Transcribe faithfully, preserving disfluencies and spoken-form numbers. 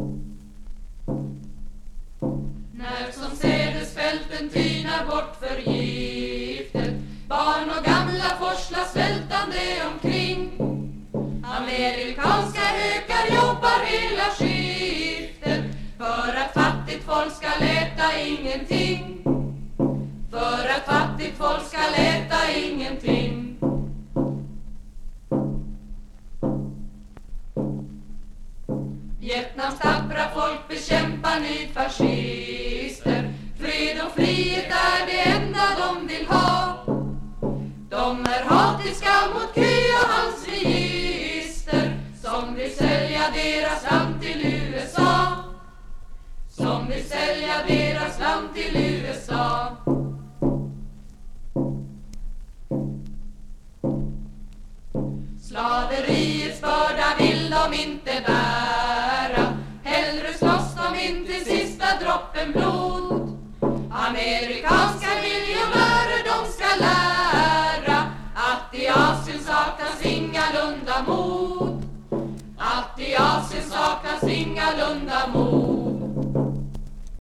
När som sädesfälten tynar bort för giftet, barn och gamla forslar svältande omkring. Amerikanska hökar jobbar hela skiftet för att fattigt folk ska äta ingenting. För att fattigt folk ska äta ingenting. Vietnams tappra folk bekämpar nyfascister. Fred och frihet är det enda de vill ha. De är hatiska mot Q och hans register, som vill sälja deras land till U S A. Som vill sälja deras land till U S A. Slaveriets börda vill de inte bära. Hellre slåss de in till sista droppen blod. Amerikanska miljonärer, de ska lära att i Asien saknas ingalunda mod. Att i Asien saknas ingalunda